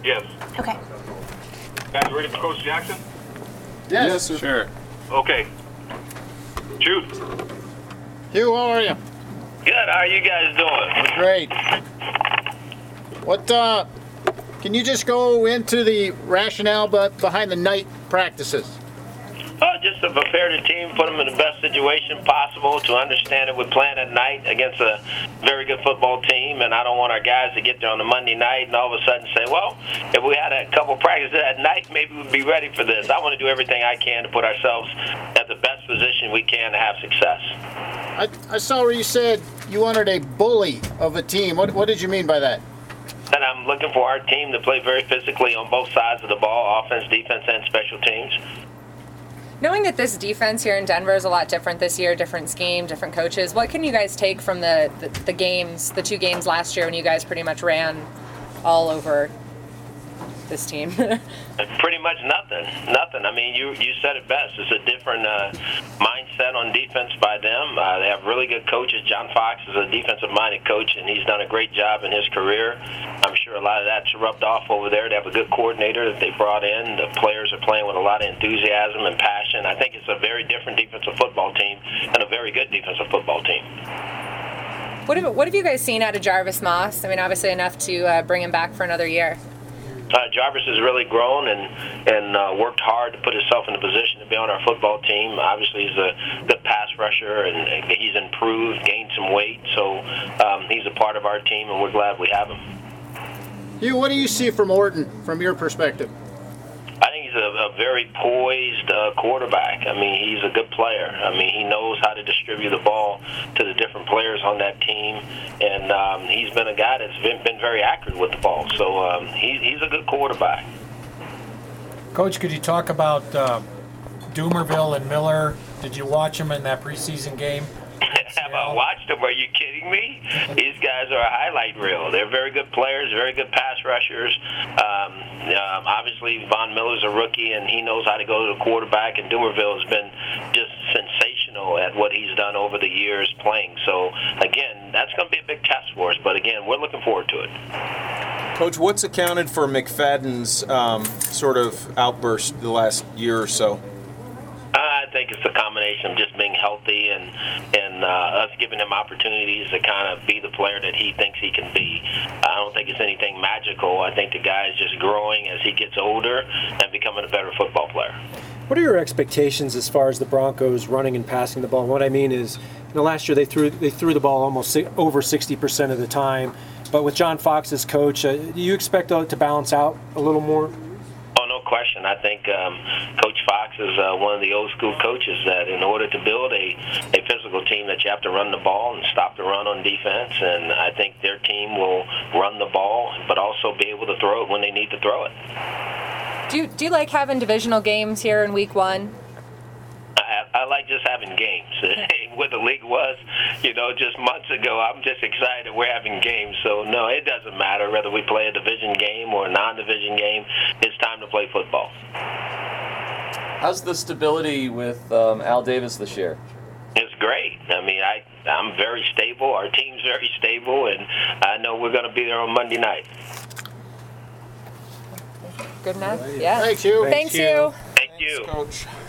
Yes. Okay. Guys ready for Coach Jackson? Yes, sir. Sure. Okay. Shoot. Hugh, how are you? Good. How are you guys doing? Great. What, can you just go into the rationale behind the night practices? Just to prepare the team, put them in the best situation possible to understand that we're playing at night against a very good football team, and I don't want our guys to get there on a Monday night and all of a sudden say, well, if we had a couple practices at night, maybe we'd be ready for this. I want to do everything I can to put ourselves at the best position we can to have success. I saw where you said you wanted a bully of a team. What did you mean by that? And I'm looking for our team to play very physically on both sides of the ball, offense, defense, and special teams. Knowing that this defense here in Denver is a lot different this year, different scheme, different coaches, what can you guys take from the games, the 2 games last year when you guys pretty much ran all over this team? Pretty much nothing. I mean, you said it best. It's a different mindset on defense by them. They have really good coaches. John Fox is a defensive-minded coach, and he's done a great job in his career. I'm sure a lot of that's rubbed off over there. They have a good coordinator that they brought in. The players are playing with a lot of enthusiasm and passion. I think it's a very different defensive football team and a very good defensive football team. What have you guys seen out of Jarvis Moss? I mean, obviously enough to bring him back for another year. Jarvis has really grown and worked hard to put himself in a position to be on our football team. Obviously, he's a good pass rusher, and he's improved, gained some weight. So he's a part of our team, and we're glad we have him. Hugh, what do you see from Orton, from your perspective? I think he's a very poised quarterback. I mean, he's a good player. I mean, he knows how to distribute the ball to the different players on that team, and he's been a guy that's been very accurate with the ball. So he's a good quarterback. Coach, could you talk about Dumervil and Miller? Did you watch them in that preseason game? Have I watched them? Are you kidding me? These guys are a highlight reel. They're very good players, very good pass rushers. Obviously, Von Miller's a rookie, and he knows how to go to the quarterback, and Dumervil has been just sensational at what he's done over the years playing. So, again, that's going to be a big test for us, but, again, we're looking forward to it. Coach, what's accounted for McFadden's sort of outburst the last year or so? I think it's a combination of just being healthy and us giving him opportunities to kind of be the player that he thinks he can be. I don't think it's anything magical. I think the guy is just growing as he gets older and becoming a better football player. What are your expectations as far as the Broncos running and passing the ball? And what I mean is, last year they threw the ball almost over 60% of the time. But with John Fox as coach, do you expect to balance out a little more? Oh, no question. I think Coach Fox is one of the old school coaches that in order to build a physical team that you have to run the ball and stop the run on defense, and I think their team will run the ball but also be able to throw it when they need to throw it. Do you like having divisional games here in week 1? I like just having games. What the league was, just months ago, I'm just excited that we're having games. So, no, it doesn't matter whether we play a division game or a non-division game. It's time to play football. How's the stability with Al Davis this year? It's great. I mean, I'm very stable. Our team's very stable, and I know we're going to be there on Monday night. Good enough? Yeah. Thanks, Hugh. Thanks, Hugh. Thank you. Thanks, Coach.